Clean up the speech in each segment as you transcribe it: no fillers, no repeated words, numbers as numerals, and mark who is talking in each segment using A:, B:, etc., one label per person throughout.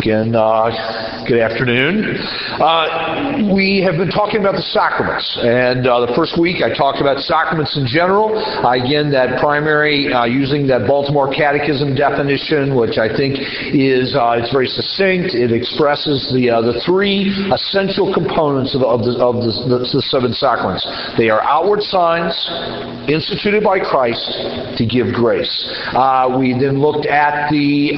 A: Again, good afternoon. We have been talking about the sacraments, and the first week I talked about sacraments in general. Again, that primary, using that Baltimore Catechism definition, which I think is it's very succinct. It expresses the three essential components of the seven sacraments. They are outward signs instituted by Christ to give grace. We then looked at the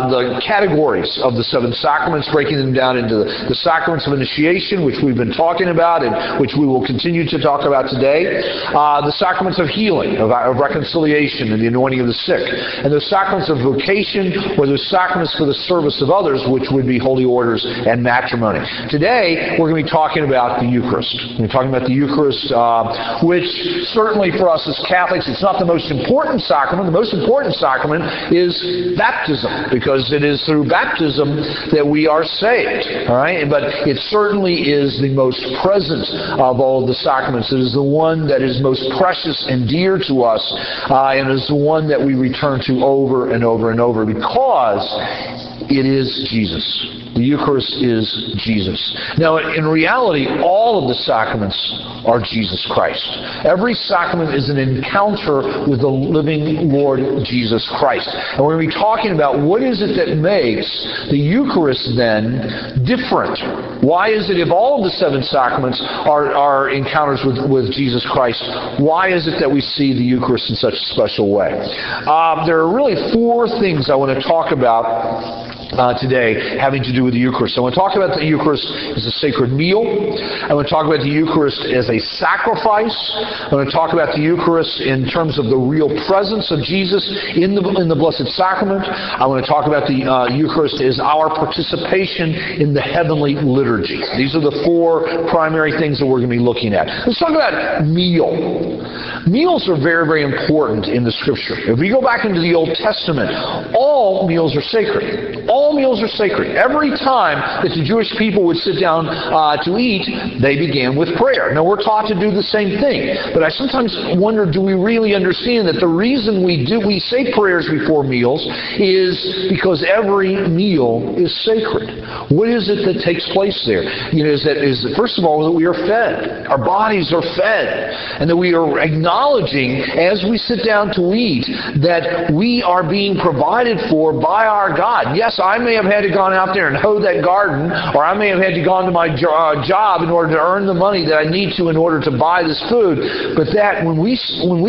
A: categories of the seven sacraments, breaking them down into the sacraments of initiation, which we've been talking about and which we will continue to talk about today, the sacraments of healing, of reconciliation and the anointing of the sick, and the sacraments of vocation, or the sacraments for the service of others, which would be holy orders and matrimony. Today, we're going to be talking about the Eucharist. We're talking about the Eucharist, which certainly for us as Catholics, it's not the most important sacrament. The most important sacrament is baptism, because it is through baptism that we are saved. All right? But it certainly is the most present of all the sacraments. It is the one that is most precious and dear to us, and is the one that we return to over and over and over, because it is Jesus. The Eucharist is Jesus. Now, in reality, all of the sacraments are Jesus Christ. Every sacrament is an encounter with the living Lord Jesus Christ. And we're going to be talking about what is it that makes the Eucharist then different. Why is it, if all of the seven sacraments are encounters with Jesus Christ, why is it that we see the Eucharist in such a special way? There are really four things I want to talk about today having to do with the Eucharist. I want to talk about the Eucharist as a sacred meal. I want to talk about the Eucharist as a sacrifice. I want to talk about the Eucharist in terms of the real presence of Jesus in the Blessed Sacrament. I want to talk about the Eucharist as our participation in the heavenly liturgy. These are the four primary things that we're going to be looking at. Let's talk about meal. Meals are very, very important in the Scripture. If we go back into the Old Testament, all meals are sacred. All meals are sacred. Every time that the Jewish people would sit down to eat, they began with prayer. Now, we're taught to do the same thing, but I sometimes wonder, do we really understand that the reason we say prayers before meals is because every meal is sacred? What is it that takes place there? You know, is that first of all, that we are fed. Our bodies are fed, and that we are acknowledging as we sit down to eat that we are being provided for by our God. Yes, I may have had to gone out there and hoe that garden, or I may have had to gone to my job in order to earn the money that I need to in order to buy this food. But that when we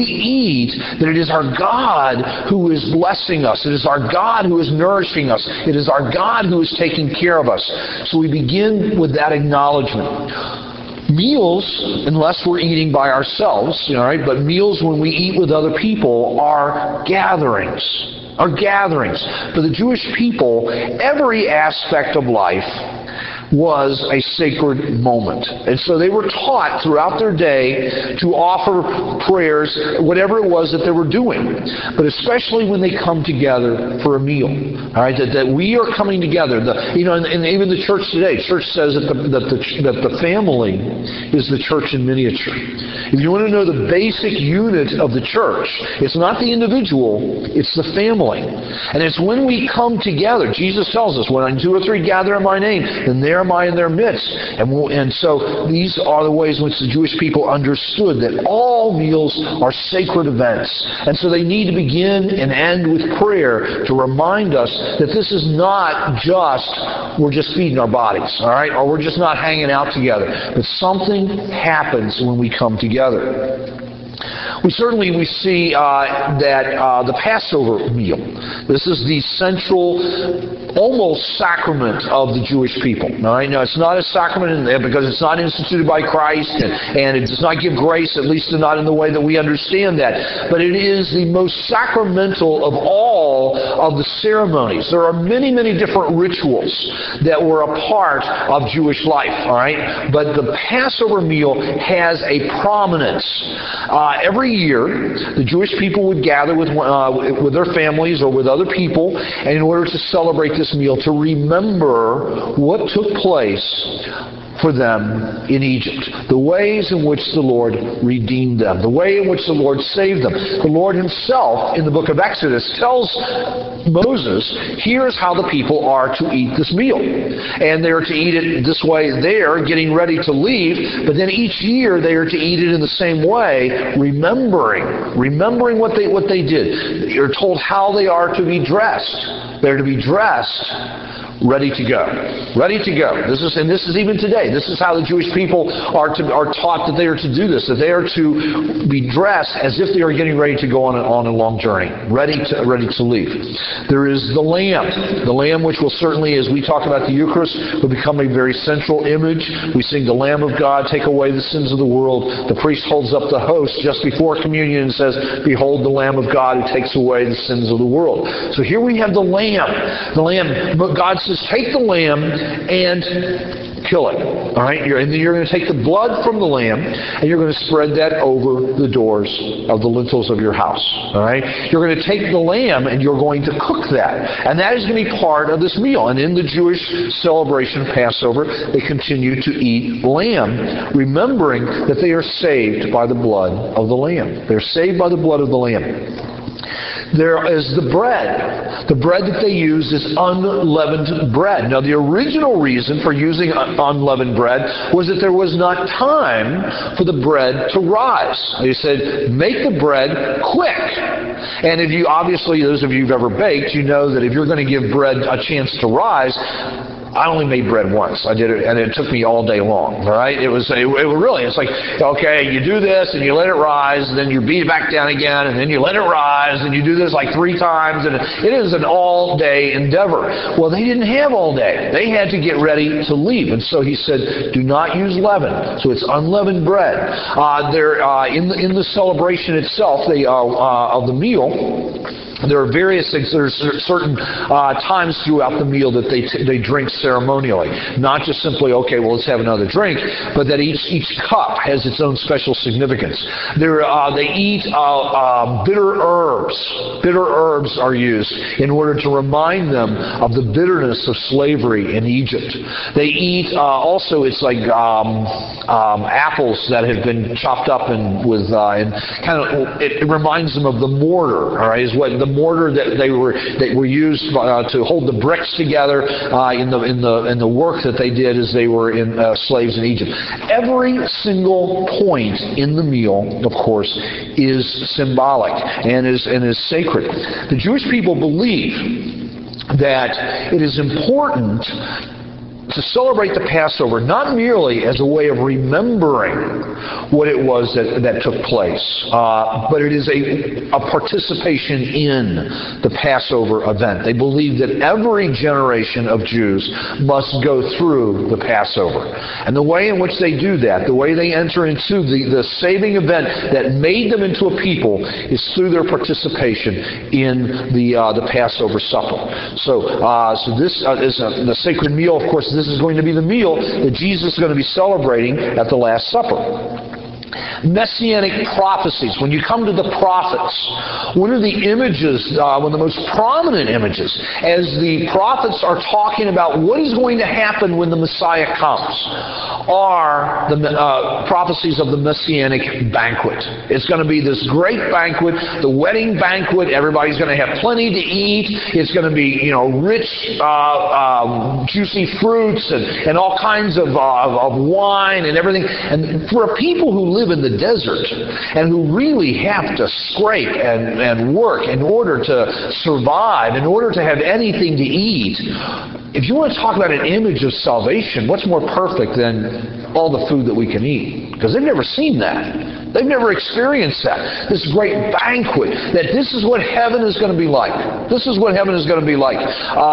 A: eat, that it is our God who is blessing us. It is our God who is nourishing us. It is our God who is taking care of us. So we begin with that acknowledgement. Meals, unless we're eating by ourselves, right? But meals when we eat with other people are gatherings. For the Jewish people, every aspect of life was a sacred moment. And so they were taught throughout their day to offer prayers, whatever it was that they were doing. But especially when they come together for a meal. All right, that we are coming together. And even the church today, church says that the family is the church in miniature. If you want to know the basic unit of the church, it's not the individual, it's the family. And it's when we come together. Jesus tells us, when two or three gather in my name, then there am I in their midst. And so these are the ways in which the Jewish people understood that all meals are sacred events. And so they need to begin and end with prayer to remind us that this is not just, we're just feeding our bodies, all right? Or we're just not hanging out together. But something happens when we come together. We see that the Passover meal, this is the central, almost sacrament of the Jewish people. All right? Now, it's not a sacrament because it's not instituted by Christ, and it does not give grace, at least not in the way that we understand that. But it is the most sacramental of all of the ceremonies. There are many, many different rituals that were a part of Jewish life. All right? But the Passover meal has a prominence. Every year, the Jewish people would gather with their families or with other people, and in order to celebrate this meal, to remember what took place for them in Egypt. The ways in which the Lord redeemed them. The way in which the Lord saved them. The Lord himself, in the book of Exodus, tells Moses, here's how the people are to eat this meal. And they're to eat it this way there, getting ready to leave, but then each year they are to eat it in the same way, remembering what they did. You're told how they are to be dressed. They're to be dressed ready to go. Ready to go. This is even today. This is how the Jewish people are taught that they are to do this, that they are to be dressed as if they are getting ready to go on a long journey, ready to leave. There is the lamb which will certainly, as we talk about the Eucharist, will become a very central image. We sing the Lamb of God, take away the sins of the world. The priest holds up the host just before communion and says, behold the Lamb of God who takes away the sins of the world. So here we have the lamb. But God says, take the lamb and kill it. All right? And then you're going to take the blood from the lamb and you're going to spread that over the doors of the lintels of your house. All right? You're going to take the lamb and you're going to cook that. And that is going to be part of this meal. And in the Jewish celebration of Passover, they continue to eat lamb, remembering that they are saved by the blood of the lamb. They're saved by the blood of the lamb. There is the bread. The bread that they use is unleavened bread. Now, the original reason for using unleavened bread was that there was not time for the bread to rise. They said, make the bread quick. And if you, obviously, those of you who've ever baked, you know that if you're going to give bread a chance to rise, I only made bread once. I did it, and it took me all day long. All right, it was really. It's like, okay, you do this and you let it rise, and then you beat it back down again, and then you let it rise, and you do this like 3 times, and it is an all-day endeavor. Well, they didn't have all day. They had to get ready to leave, and so he said, do not use leaven. So it's unleavened bread. In the celebration itself, of the meal. There are various things. There's certain times throughout the meal that they drink ceremonially. Not just simply, okay, well, let's have another drink, but that each cup has its own special significance. They eat bitter herbs. Bitter herbs are used in order to remind them of the bitterness of slavery in Egypt. They eat also, it's like apples that have been chopped up it reminds them of the mortar. All right, is what the mortar that were used to hold the bricks together in the work that they did as they were slaves in Egypt. Every single point in the meal, of course, is symbolic and is sacred. The Jewish people believe that it is important to celebrate the Passover not merely as a way of remembering what it was that took place, but it is a participation in the Passover event. They believe that every generation of Jews must go through the Passover. And the way in which they do that, the way they enter into the saving event that made them into a people, is through their participation in the Passover supper. So this is the sacred meal. Of course, this is going to be the meal that Jesus is going to be celebrating at the Last Supper. Messianic prophecies. When you come to the prophets, one of the images, one of the most prominent images, as the prophets are talking about what is going to happen when the Messiah comes, are the prophecies of the Messianic banquet. It's going to be this great banquet, the wedding banquet. Everybody's going to have plenty to eat. It's going to be, rich, juicy fruits and all kinds of wine and everything. And for people who live in the desert and who really have to scrape and work in order to survive, in order to have anything to eat, if you want to talk about an image of salvation, what's more perfect than all the food that we can eat? Because they've never seen that. They've never experienced that. This great banquet, that this is what heaven is going to be like. This is what heaven is going to be like,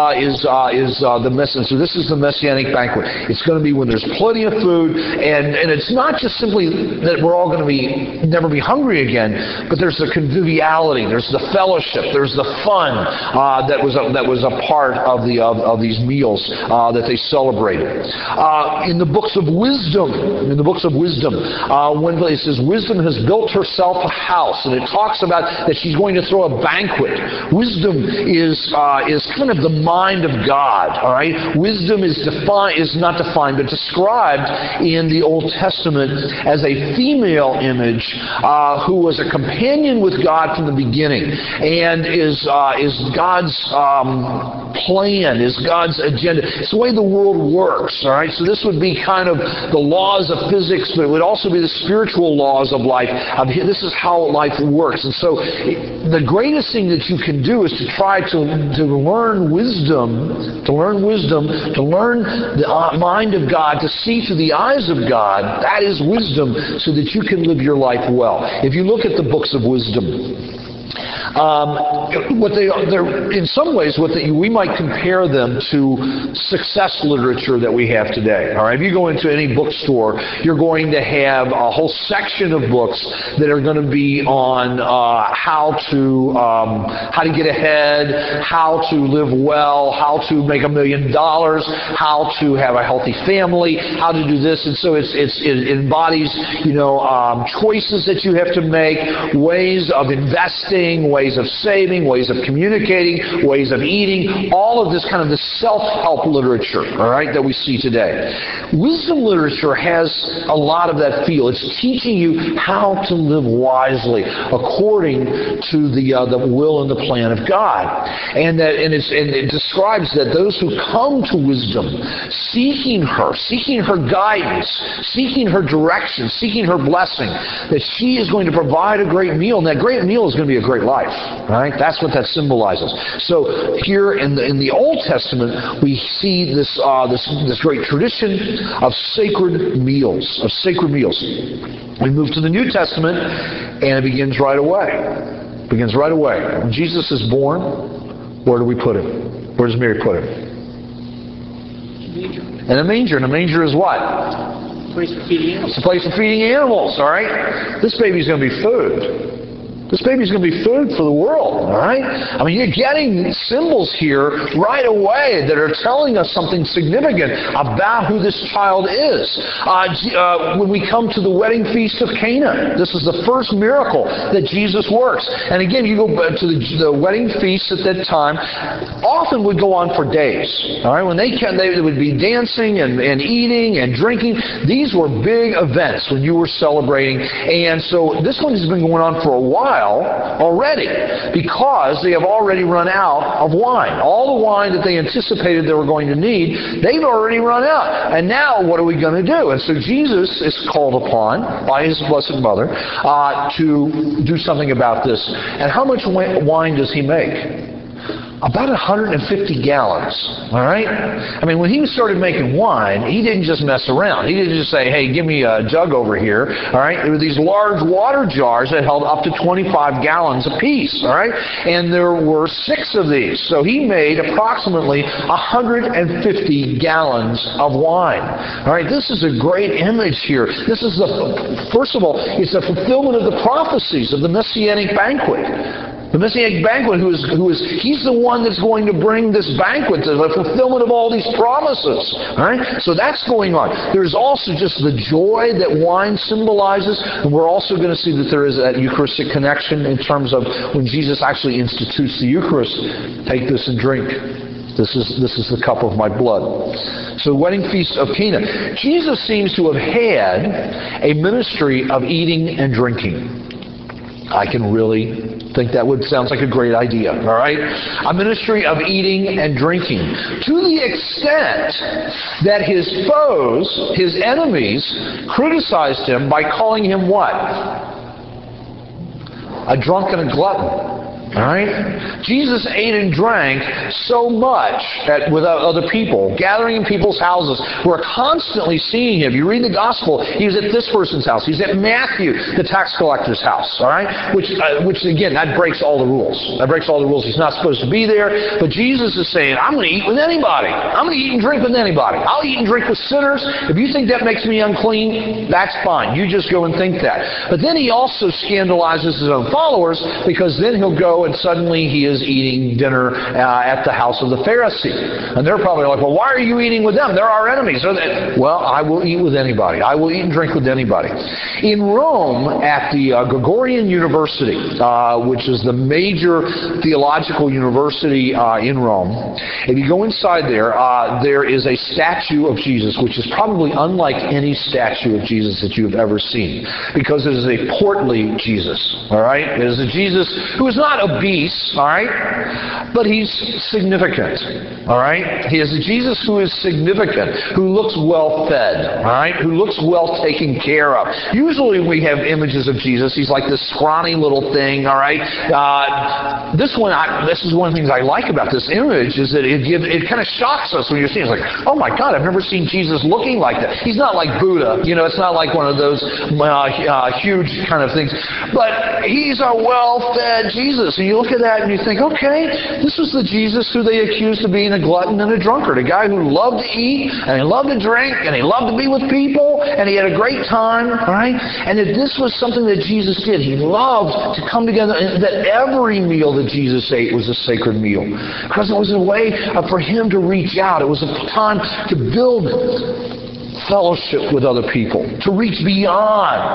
A: the message. So this is the Messianic banquet. It's going to be when there's plenty of food, and it's not just simply that we're all going to never be hungry again, but there's the conviviality, there's the fellowship, there's the fun that was a part of these meals that they celebrated. In the books of wisdom, when it says wisdom wisdom has built herself a house, and it talks about that she's going to throw a banquet. Wisdom is kind of the mind of God. All right, wisdom is not defined, but described in the Old Testament as a female image who was a companion with God from the beginning, and is God's plan, is God's agenda. It's the way the world works. All right, so this would be kind of the laws of physics, but it would also be the spiritual laws of life. This is how life works. And so the greatest thing that you can do is to try to learn wisdom, to learn the mind of God, to see through the eyes of God. That is wisdom, so that you can live your life well. If you look at the books of wisdom, in some ways, we might compare them to success literature that we have today. All right, if you go into any bookstore, you're going to have a whole section of books that are going to be on how to get ahead, how to live well, how to make $1 million, how to have a healthy family, how to do this, and so it embodies choices that you have to make, ways of investing, ways of saving, ways of communicating, ways of eating, all of this kind of the self-help literature, all right, that we see today. Wisdom literature has a lot of that feel. It's teaching you how to live wisely according to the will and the plan of God. And it describes that those who come to wisdom, seeking her guidance, seeking her direction, seeking her blessing, that she is going to provide a great meal, and that great meal is going to be a great life. Right? That's what that symbolizes. So here in the Old Testament, we see this great tradition of sacred meals. We move to the New Testament, and it begins right away. When Jesus is born, where do we put him? Where does Mary put him? In a manger. And a manger is what?
B: Place for feeding animals.
A: It's a place for feeding animals, all right? This baby's going to be food. This baby's going to be food for the world, all right? I mean, you're getting symbols here right away that are telling us something significant about who this child is. When we come to the wedding feast of Cana, this is the first miracle that Jesus works. And again, you go to the wedding feast at that time, often would go on for days, all right? When they would be dancing and eating and drinking. These were big events when you were celebrating. And so this one has been going on for a while already, because they have already run out of wine. All the wine that they anticipated they were going to need, they've already run out. And now what are we going to do? And so Jesus is called upon by his Blessed Mother to do something about this. And how much wine does he make? About 150 gallons, all right? I mean, when he started making wine, he didn't just mess around. He didn't just say, hey, give me a jug over here, all right? There were these large water jars that held up to 25 gallons apiece, all right? And there were 6 of these. So he made approximately 150 gallons of wine, all right? This is a great image here. This is first of all, it's a fulfillment of the prophecies of the Messianic banquet. The Messianic banquet, he's the one that's going to bring this banquet, the fulfillment of all these promises. All right? So that's going on. There's also just the joy that wine symbolizes, and we're also going to see that there is that Eucharistic connection in terms of when Jesus actually institutes the Eucharist. Take this and drink. This is the cup of my blood. So the wedding feast of Cana. Jesus seems to have had a ministry of eating and drinking. I can really think that sounds like a great idea, all right? A ministry of eating and drinking. To the extent that his foes, his enemies, criticized him by calling him what? A drunk and a glutton. All right? Jesus ate and drank so much with other people, gathering in people's houses. We're constantly seeing him. You read the gospel, he was at this person's house. He's at Matthew, the tax collector's house. All right? Which again, that breaks all the rules. He's not supposed to be there. But Jesus is saying, I'm going to eat with anybody. I'm going to eat and drink with anybody. I'll eat and drink with sinners. If you think that makes me unclean, that's fine. You just go and think that. But then he also scandalizes his own followers, because then he'll go go and suddenly he is eating dinner at the house of the Pharisee. And they're probably like, well, why are you eating with them? They're our enemies. Well, I will eat with anybody. I will eat and drink with anybody. In Rome, at the Gregorian University, which is the major theological university in Rome, if you go inside there, there is a statue of Jesus, which is probably unlike any statue of Jesus that you have ever seen, because it is a portly Jesus, all right? It is a Jesus who is not obese, all right, but he's significant, all right? He is a Jesus who is significant, who looks well fed, all right, who looks well taken care of. Usually we have images of Jesus. He's like this scrawny little thing, all right? This is one of the things I like about this image, is that it kind of shocks us when you're seeing it. It's like, oh my God, I've never seen Jesus looking like that. He's not like Buddha, it's not like one of those huge kind of things. But he's a well-fed Jesus. And you look at that and you think, okay, this was the Jesus who they accused of being a glutton and a drunkard, a guy who loved to eat, and he loved to drink, and he loved to be with people, and he had a great time, right? And that this was something that Jesus did. He loved to come together, and that every meal that Jesus ate was a sacred meal. Because it was a way for him to reach out. It was a time to build fellowship with other people, to reach beyond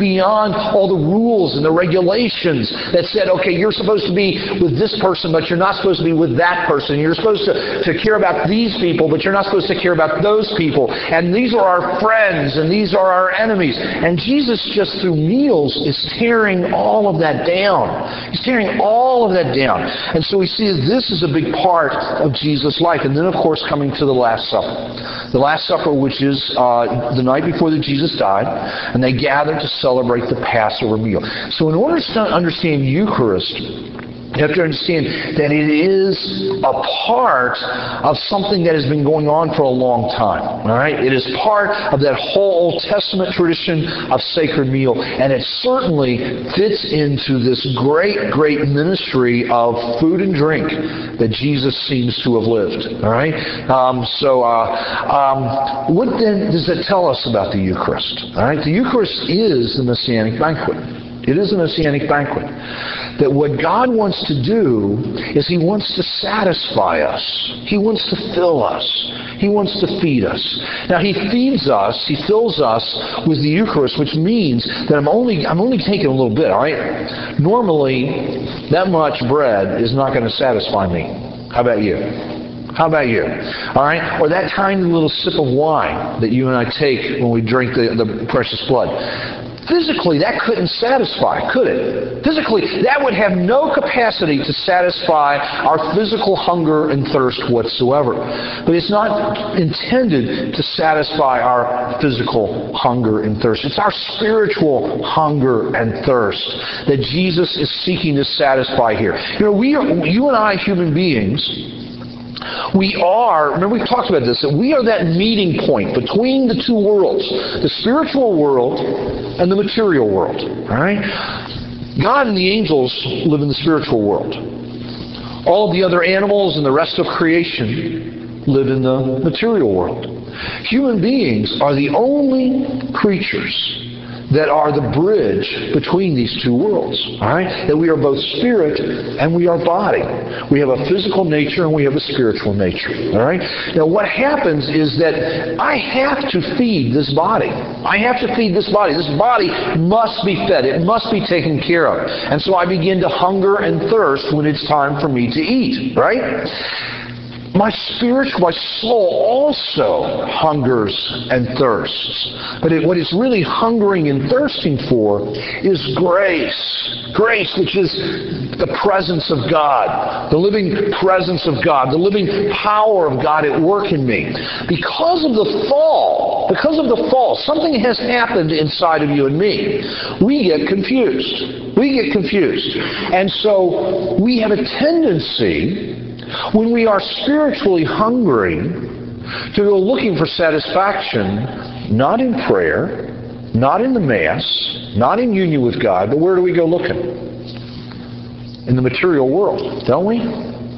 A: all the rules and the regulations that said, okay, you're supposed to be with this person, but you're not supposed to be with that person. You're supposed to care about these people, but you're not supposed to care about those people. And these are our friends, and these are our enemies. And Jesus, just through meals, is tearing all of that down. He's tearing all of that down. And so we see that this is a big part of Jesus' life. And then, of course, coming to the Last Supper. The Last Supper, which is the night before that Jesus died, and they gathered to celebrate the Passover meal. So in order to understand Eucharist, you have to understand that it is a part of something that has been going on for a long time. All right? It is part of that whole Old Testament tradition of sacred meal, and it certainly fits into this great, great ministry of food and drink that Jesus seems to have lived. All right? What then does it tell us about the Eucharist? All right? The Eucharist is the Messianic banquet. It is a Messianic banquet. That what God wants to do is He wants to satisfy us. He wants to fill us. He wants to feed us. Now He feeds us, He fills us with the Eucharist, which means that I'm only taking a little bit, all right? Normally, that much bread is not going to satisfy me. How about you? How about you? All right? Or that tiny little sip of wine that you and I take when we drink the precious blood. Physically, that couldn't satisfy, could it? Physically, that would have no capacity to satisfy our physical hunger and thirst whatsoever. But it's not intended to satisfy our physical hunger and thirst. It's our spiritual hunger and thirst that Jesus is seeking to satisfy here. You and I, human beings, we are, remember we've talked about this, that we are that meeting point between the two worlds, the spiritual world and the material world. All right? God and the angels live in the spiritual world. All of the other animals and the rest of creation live in the material world. Human beings are the only creatures that are the bridge between these two worlds. All right? That we are both spirit and we are body. We have a physical nature and we have a spiritual nature. All right? Now what happens is that I have to feed this body. I have to feed this body. This body must be fed. It must be taken care of. And so I begin to hunger and thirst when it's time for me to eat. Right? My soul also hungers and thirsts. But what it's really hungering and thirsting for is grace. Grace, which is the presence of God, the living presence of God, the living power of God at work in me. Because of the fall, something has happened inside of you and me. We get confused. And so we have a tendency, when we are spiritually hungry, to go looking for satisfaction, not in prayer, not in the Mass, not in union with God, but where do we go looking? In the material world, don't we?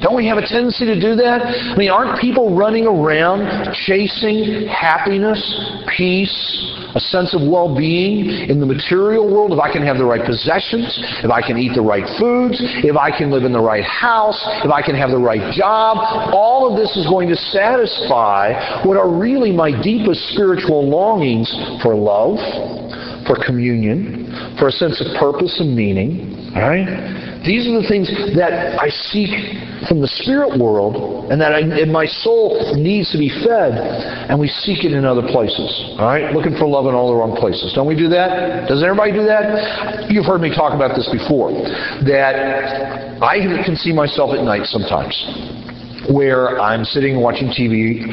A: Don't we have a tendency to do that? I mean, aren't people running around chasing happiness, peace, a sense of well-being in the material world? If I can have the right possessions, if I can eat the right foods, if I can live in the right house, if I can have the right job, all of this is going to satisfy what are really my deepest spiritual longings for love, for communion, for a sense of purpose and meaning. All right? These are the things that I seek from the spirit world, and that and my soul needs to be fed, and we seek it in other places. All right? Looking for love in all the wrong places. Don't we do that? Does everybody do that? You've heard me talk about this before, that I can see myself at night sometimes where I'm sitting watching TV,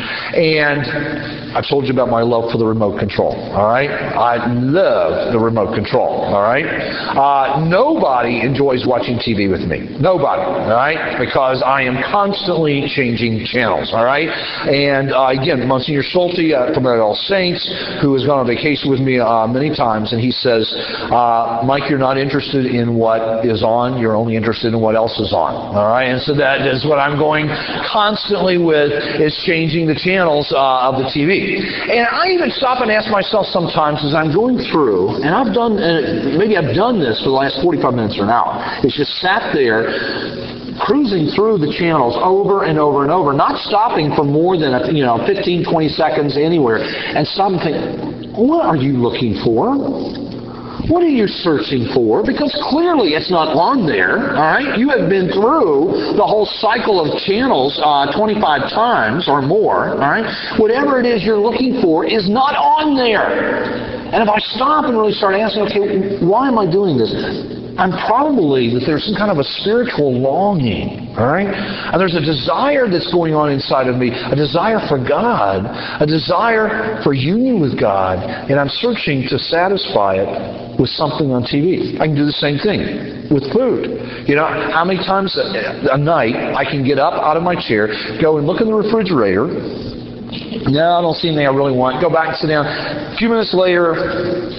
A: and I've told you about my love for the remote control. All right? I love the remote control. All right? Nobody enjoys watching TV with me. Nobody. All right? Because I am constantly changing channels. All right? And again, Monsignor Schulte from the All Saints, who has gone on vacation with me many times, and he says, Mike, you're not interested in what is on. You're only interested in what else is on. All right? And so that is what I'm going constantly with, is changing the channels of the TV. And I even stop and ask myself sometimes as I'm going through, and I've done this for the last 45 minutes or an hour. It's just sat there cruising through the channels over and over and over, not stopping for more than 15, 20 seconds anywhere, and stop and think, what are you looking for? What are you searching for? Because clearly it's not on there, all right? You have been through the whole cycle of channels 25 times or more, all right? Whatever it is you're looking for is not on there. And if I stop and really start asking, okay, why am I doing this? I'm probably that there's some kind of a spiritual longing, all right? And there's a desire that's going on inside of me, a desire for God, a desire for union with God, and I'm searching to satisfy it with something on TV. I can do the same thing with food. You know, how many times a night I can get up out of my chair, go and look in the refrigerator. No, I don't see anything I really want. Go back and sit down. A few minutes later,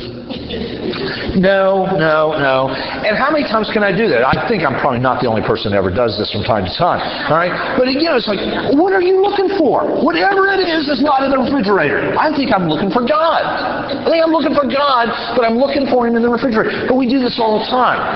A: no. And how many times can I do that? I think I'm probably not the only person that ever does this from time to time. All right? But again, it's like, what are you looking for? Whatever it is that's not in the refrigerator. I think I'm looking for God. I think I'm looking for God, but I'm looking for Him in the refrigerator. But we do this all the time.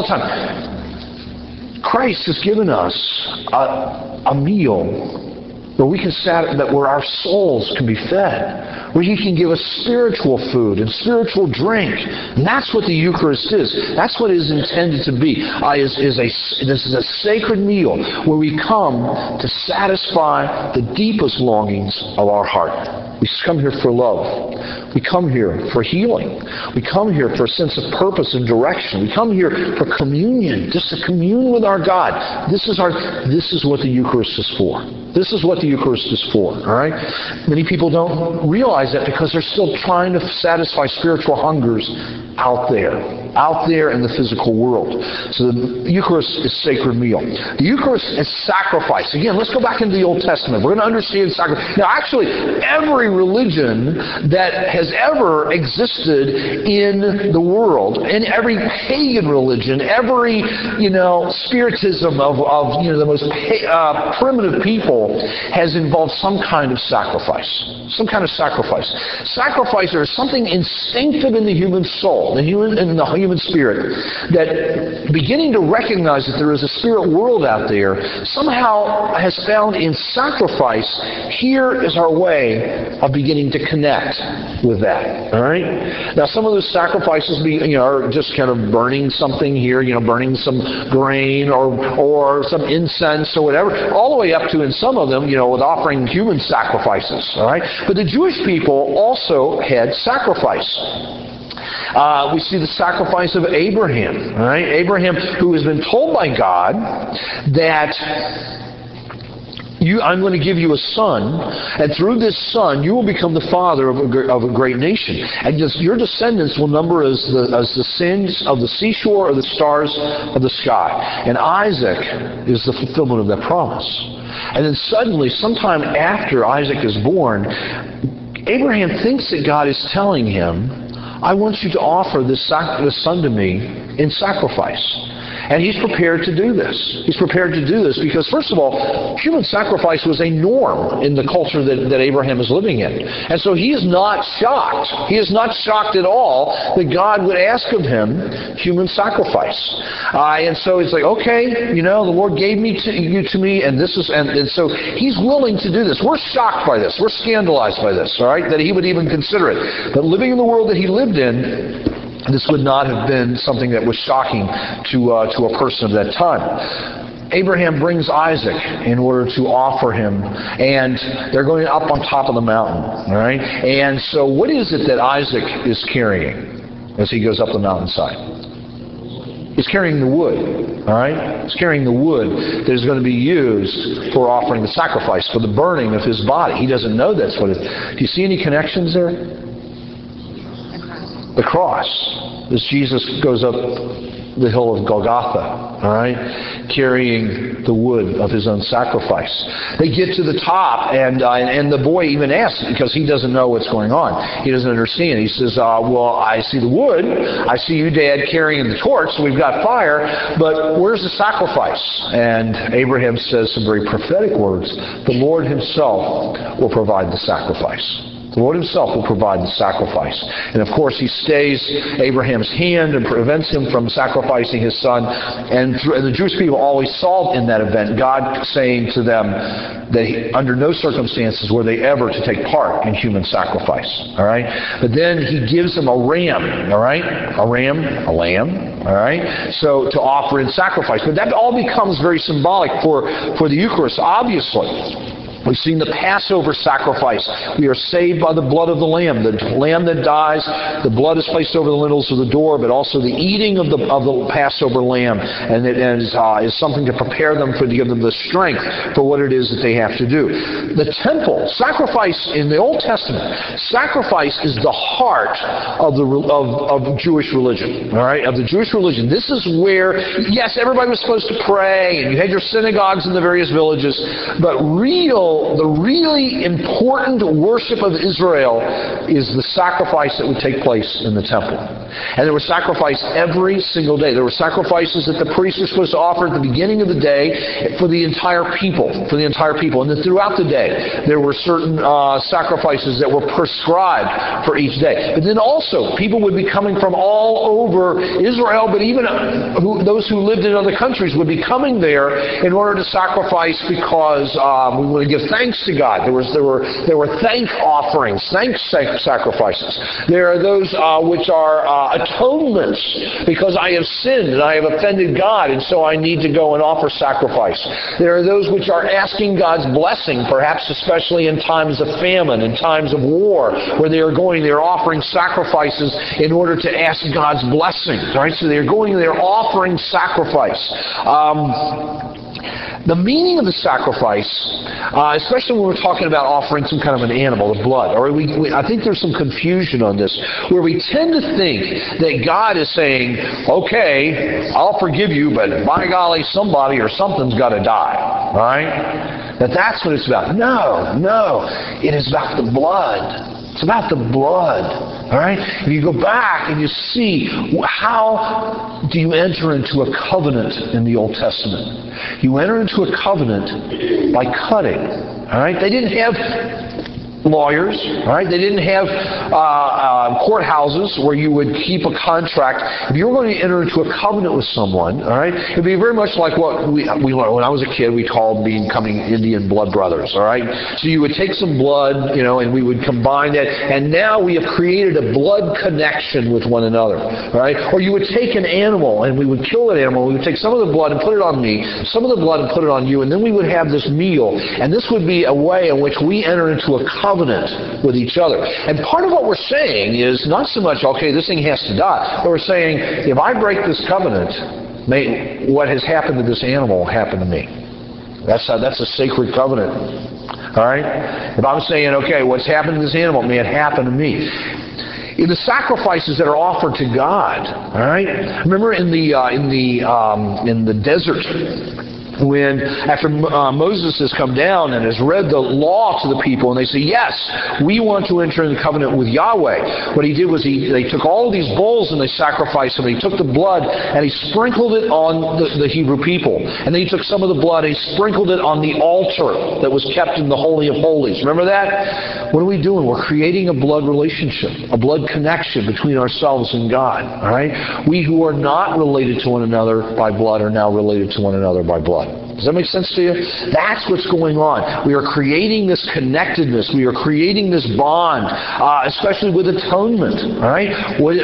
A: Christ has given us a meal where we can where our souls can be fed, where He can give us spiritual food and spiritual drink. And that's what the Eucharist is. That's what it is intended to be. This is a sacred meal where we come to satisfy the deepest longings of our heart. We come here for love. We come here for healing. We come here for a sense of purpose and direction. We come here for communion, just to commune with our God. This is what the Eucharist is for. This is what the Eucharist is for, all right? Many people don't realize that because they're still trying to satisfy spiritual hungers out there in the physical world. So the Eucharist is sacred meal. The Eucharist is sacrifice. Again, let's go back into the Old Testament. We're going to understand sacrifice. Now, actually, every religion that has ever existed in the world, and every pagan religion, every spiritism of the most primitive people has involved some kind of sacrifice. Some kind of sacrifice. Sacrifice is something instinctive in the human soul, in the human spirit, that beginning to recognize that there is a spirit world out there, somehow has found in sacrifice, here is our way of beginning to connect with that. All right? Now, some of those sacrifices are just kind of burning something here, burning some grain or some incense or whatever, all the way up to, in some of them, with offering human sacrifices. All right? But the Jewish people also had sacrifice. We see the sacrifice of Abraham. All right? Abraham, who has been told by God that I'm going to give you a son, and through this son you will become the father of a great nation. And your descendants will number as the sands of the seashore or the stars of the sky. And Isaac is the fulfillment of that promise. And then suddenly, sometime after Isaac is born, Abraham thinks that God is telling him, I want you to offer this son to me in sacrifice. And he's prepared to do this. He's prepared to do this because, first of all, human sacrifice was a norm in the culture that Abraham is living in. And so he is not shocked. He is not shocked at all that God would ask of him human sacrifice. And so he's like, okay, the Lord gave you to me, and this is, and so he's willing to do this. We're shocked by this. We're scandalized by this, all right, that he would even consider it. But living in the world that he lived in, this would not have been something that was shocking to a person of that time. Abraham brings Isaac in order to offer him, and they're going up on top of the mountain. All right? And so what is it that Isaac is carrying as he goes up the mountainside? He's carrying the wood. All right? He's carrying the wood that is going to be used for offering the sacrifice, for the burning of his body. He doesn't know that's what it is. Do you see any connections there? The cross, as Jesus goes up the hill of Golgotha, all right, carrying the wood of his own sacrifice. They get to the top, and the boy even asks, because he doesn't know what's going on. He doesn't understand. He says, well, I see the wood. I see you, Dad, carrying the torch, so we've got fire, but where's the sacrifice? And Abraham says some very prophetic words. The Lord himself will provide the sacrifice. The Lord himself will provide the sacrifice. And of course, he stays Abraham's hand and prevents him from sacrificing his son. And the Jewish people always saw in that event God saying to them that under no circumstances were they ever to take part in human sacrifice. All right? But then he gives them a ram. All right? A lamb. All right? So to offer in sacrifice. But that all becomes very symbolic for the Eucharist, obviously. We've seen the Passover sacrifice. We are saved by the blood of the Lamb. The lamb that dies, the blood is placed over the lintels of the door, but also the eating of the Passover lamb, and it is something to prepare them to give them the strength for what it is that they have to do. The temple, sacrifice in the Old Testament, sacrifice is the heart of Jewish religion. All right, of the Jewish religion. This is where, yes, everybody was supposed to pray, and you had your synagogues in the various villages, but the really important worship of Israel is the sacrifice that would take place in the temple. And there was sacrifice every single day. There were sacrifices that the priests were supposed to offer at the beginning of the day for the entire people. And then throughout the day, there were certain sacrifices that were prescribed for each day. But then also, people would be coming from all over Israel, but even those who lived in other countries would be coming there in order to sacrifice because we would give thanks to God. There were thank offerings, thanks sacrifices. There are those which are atonements because I have sinned and I have offended God, and so I need to go and offer sacrifice. There are those which are asking God's blessing, perhaps especially in times of famine, in times of war, where they're offering sacrifices in order to ask God's blessing. Right? So they're offering sacrifice. The meaning of the sacrifice, especially when we're talking about offering some kind of an animal, the blood, or I think there's some confusion on this, where we tend to think that God is saying, okay, I'll forgive you, but by golly, somebody or something's got to die, right? That's what it's about. No, it is about the blood. It's about the blood. All right? If you go back and you see, how do you enter into a covenant in the Old Testament? You enter into a covenant by cutting. All right? They didn't have lawyers, all right? They didn't have courthouses where you would keep a contract. If you were going to enter into a covenant with someone, all right, it would be very much like what we learned when I was a kid. We called becoming Indian blood brothers, all right? So you would take some blood, and we would combine that, and now we have created a blood connection with one another, all right? Or you would take an animal, and we would kill that animal. We would take some of the blood and put it on me, some of the blood and put it on you, and then we would have this meal, and this would be a way in which we enter into a covenant with each other. And part of what we're saying is not so much, okay, this thing has to die, but we're saying, if I break this covenant, may what has happened to this animal happen to me. That's a sacred covenant. All right? If I'm saying, okay, what's happened to this animal, may it happen to me. In the sacrifices that are offered to God, all right? Remember in the desert, when after Moses has come down and has read the law to the people, and they say, yes, we want to enter into the covenant with Yahweh. What he did was they took all of these bulls and they sacrificed them. He took the blood and he sprinkled it on the Hebrew people. And then he took some of the blood and he sprinkled it on the altar that was kept in the Holy of Holies. Remember that? What are we doing? We're creating a blood relationship, a blood connection between ourselves and God. All right? We who are not related to one another by blood are now related to one another by blood. Does that make sense to you? That's what's going on. We are creating this connectedness. We are creating this bond, especially with atonement. All right, what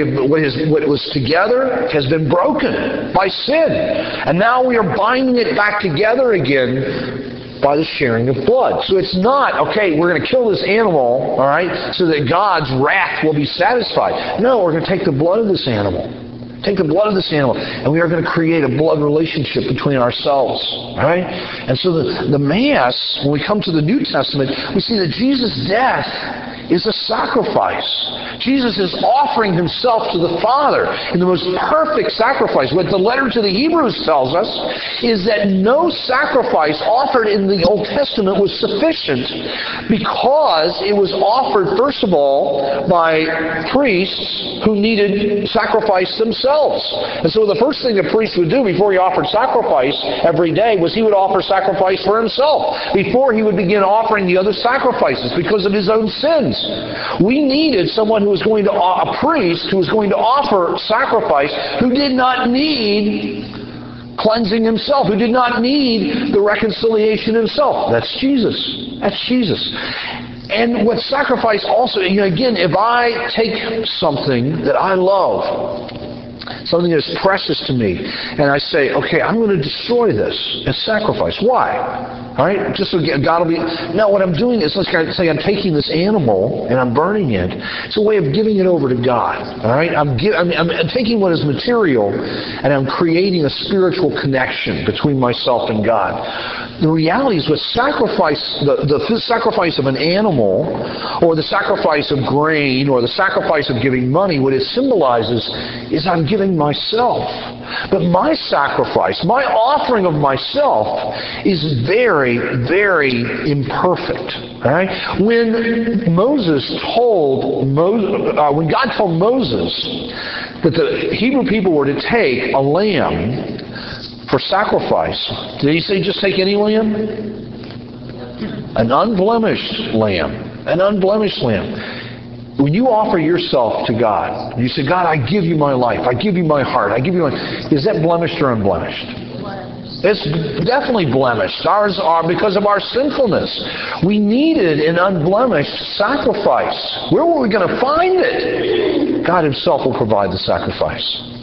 A: was together has been broken by sin, and now we are binding it back together again by the sharing of blood. So it's not, okay, we're going to kill this animal, all right, so that God's wrath will be satisfied. No, we're going to take the blood of this animal. Take the blood of this animal, and we are going to create a blood relationship between ourselves. Right? And so the Mass, when we come to the New Testament, we see that Jesus' death is a sacrifice. Jesus is offering himself to the Father in the most perfect sacrifice. What the letter to the Hebrews tells us is that no sacrifice offered in the Old Testament was sufficient because it was offered, first of all, by priests who needed sacrifice themselves. And so the first thing a priest would do before he offered sacrifice every day was he would offer sacrifice for himself before he would begin offering the other sacrifices because of his own sins. We needed someone who was going to, a priest who was going to offer sacrifice who did not need cleansing himself, who did not need the reconciliation himself. That's Jesus. That's Jesus. And what sacrifice also, again, if I take something that I love, something that's precious to me, and I say, okay, I'm going to destroy this as sacrifice. Why? All right? Just so God will be... No, what I'm doing is, let's say I'm taking this animal and I'm burning it. It's a way of giving it over to God. All right? I'm taking what is material and I'm creating a spiritual connection between myself and God. The reality is with sacrifice, the sacrifice of an animal, or the sacrifice of grain, or the sacrifice of giving money, what it symbolizes is I'm giving myself. But my sacrifice, my offering of myself is very, very imperfect. All right? When God told Moses that the Hebrew people were to take a lamb for sacrifice, did he say just take any lamb? An unblemished lamb. An unblemished lamb. When you offer yourself to God, you say, God, I give you my life. I give you my heart. I give you my... Is that blemished or unblemished? It's definitely blemished. Ours are because of our sinfulness. We needed an unblemished sacrifice. Where were we going to find it? God himself will provide the sacrifice.